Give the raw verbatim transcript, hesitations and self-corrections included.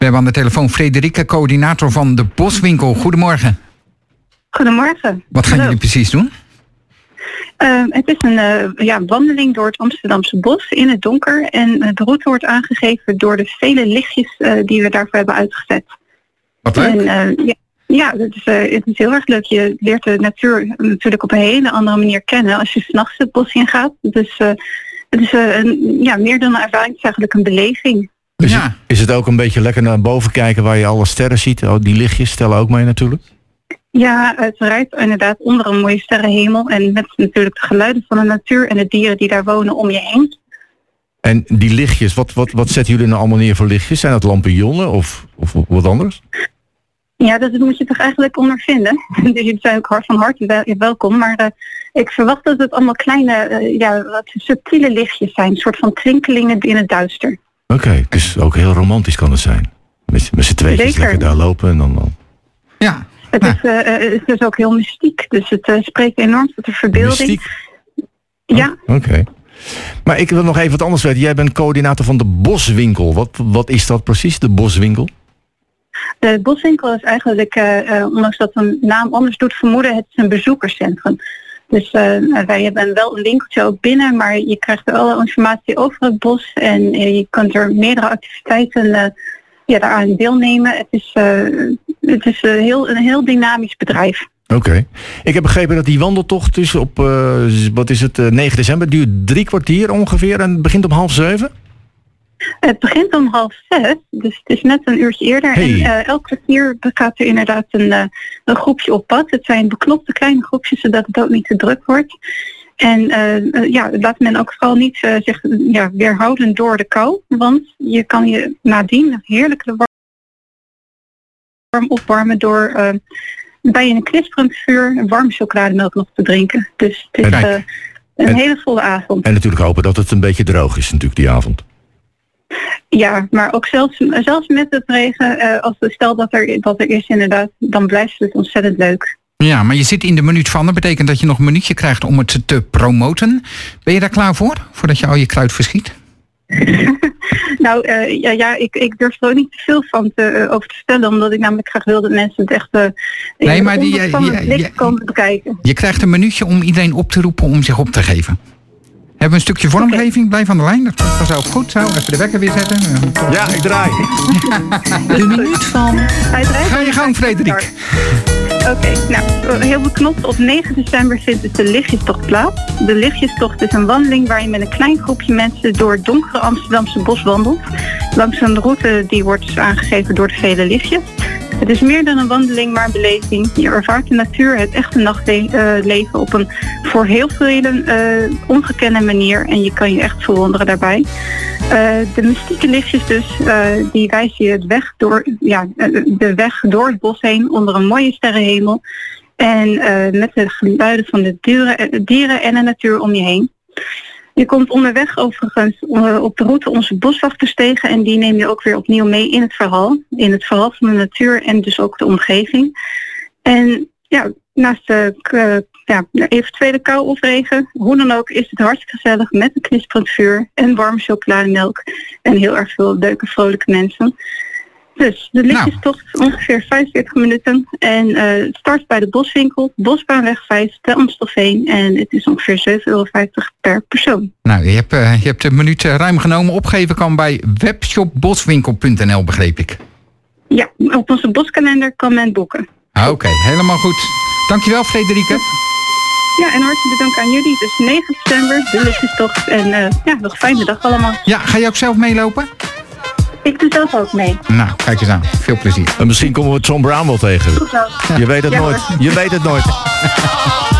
We hebben aan de telefoon Frederike, coördinator van de Boswinkel. Goedemorgen. Goedemorgen. Wat gaan Hallo. jullie precies doen? Uh, het is een uh, ja, wandeling door het Amsterdamse bos in het donker. En de route wordt aangegeven door de vele lichtjes uh, die we daarvoor hebben uitgezet. Wat leuk. En, uh, ja, ja dat is, uh, het is heel erg leuk. Je leert de natuur natuurlijk op een hele andere manier kennen als je 's nachts het bos in gaat. Dus uh, het is uh, een, ja, meer dan een ervaring, het is eigenlijk een beleving. Is, Ja. het, is het ook een beetje lekker naar boven kijken waar je alle sterren ziet? Oh, die lichtjes stellen ook mee natuurlijk. Ja, het rijdt inderdaad onder een mooie sterrenhemel. En met natuurlijk de geluiden van de natuur en de dieren die daar wonen om je heen. En die lichtjes, wat, wat, wat zetten jullie nou allemaal neer voor lichtjes? Zijn dat lampionnen of, of wat anders? Ja, dat moet je toch eigenlijk ondervinden. Dus jullie zijn ook hard van harte wel, welkom. Maar uh, ik verwacht dat het allemaal kleine, uh, ja, wat subtiele lichtjes zijn. Een soort van twinkelingen in het duister. Oké, okay, dus ook heel romantisch kan het zijn. Met, met z'n tweetjes lekker daar lopen en dan... dan. Ja. Het, Nou. is, uh, het is dus ook heel mystiek. Dus het uh, spreekt enorm tot de verbeelding. Mystiek? Ja. Oh, Oké. Okay. Maar ik wil nog even wat anders weten. Jij bent coördinator van de Boswinkel. Wat, wat is dat precies, de Boswinkel? De Boswinkel is eigenlijk, uh, uh, ondanks dat een naam anders doet vermoeden, het is een bezoekerscentrum. Dus uh, wij hebben wel een winkeltje ook binnen, maar je krijgt er alle informatie over het bos. En uh, je kunt er meerdere activiteiten uh, ja, daaraan deelnemen. Het is, uh, het is uh, heel, een heel dynamisch bedrijf. Oké. Okay. Ik heb begrepen dat die wandeltocht is op, uh, wat is het, uh, negen december, duurt drie kwartier ongeveer en het begint om half zeven? Het begint om half zes, dus het is net een uurtje eerder. Hey. En uh, elk kwartier gaat er inderdaad een, uh, een groepje op pad. Het zijn beknopte kleine groepjes, zodat het ook niet te druk wordt. En uh, uh, ja, laat men ook vooral niet uh, zich ja, weerhouden door de kou. Want je kan je nadien heerlijk de warm opwarmen door uh, bij een knisperend vuur een warme chocolademelk nog te drinken. Dus het is uh, een en, hele volle avond. En natuurlijk hopen dat het een beetje droog is natuurlijk die avond. Ja, maar ook zelfs, zelfs met het regen, uh, als we stel dat er, dat er is inderdaad, dan blijft het ontzettend leuk. Ja, maar je zit in de minuut van. Dat betekent dat je nog een minuutje krijgt om het te promoten. Ben je daar klaar voor? Voordat je al je kruid verschiet? nou, uh, ja, ja ik, ik durf er ook niet te veel van te, uh, over te vertellen. Omdat ik namelijk graag wil dat mensen het echt uh, nee, maar die, van je, het blik je, komen bekijken. Je krijgt een minuutje om iedereen op te roepen om zich op te geven. Hebben we een stukje vormgeving? Okay. Blijf aan de lijn. Dat komt vanzelf goed. Zo, even de wekker weer zetten. Ja, ik draai. De minuut van... Ga je gang, Frederik. Oké, okay, nou, heel beknopt. Op negen december vindt dus de lichtjestocht plaats. De lichtjestocht is een wandeling waar je met een klein groepje mensen door het donkere Amsterdamse bos wandelt. Langs een route die wordt dus aangegeven door de vele lichtjes. Het is meer dan een wandeling, maar een beleving. Je ervaart de natuur, het echte nachtleven op een voor heel velen uh, ongekende manier. En je kan je echt verwonderen daarbij. Uh, de mystieke lichtjes dus, uh, die wijzen je het weg door, ja, de weg door het bos heen onder een mooie sterrenhemel. En uh, met de geluiden van de dieren, dieren en de natuur om je heen. Je komt onderweg overigens op de route onze boswachters tegen en die neem je ook weer opnieuw mee in het verhaal. In het verhaal van de natuur en dus ook de omgeving. En ja, naast de uh, ja, eventuele kou of regen, hoe dan ook, is het hartstikke gezellig met een knisperend vuur en warme chocolademelk en heel erg veel leuke, vrolijke mensen. Dus de lichtjestocht is ongeveer vijfenveertig minuten en uh, het start bij de Boswinkel, Bosbaanweg vijf, te Amstelveen en het is ongeveer zeven euro vijftig per persoon. Nou, je hebt, uh, je hebt een minuut uh, ruim genomen. Opgeven kan bij webshop boswinkel punt n l, begreep ik. Ja, op onze boskalender kan men boeken. Ah, Oké, okay, helemaal goed. Dankjewel, Frederike. Ja, en hartelijk dank aan jullie. Dus negen december, de lichtjestocht en uh, ja, nog een fijne dag allemaal. Ja, ga je ook zelf meelopen? Ik doe zelf ook mee. Nou, kijk eens aan. Veel plezier. En misschien komen we Tom Brown wel tegen. Goed zo. Je weet het ja, nooit. Hoor. Je weet het nooit.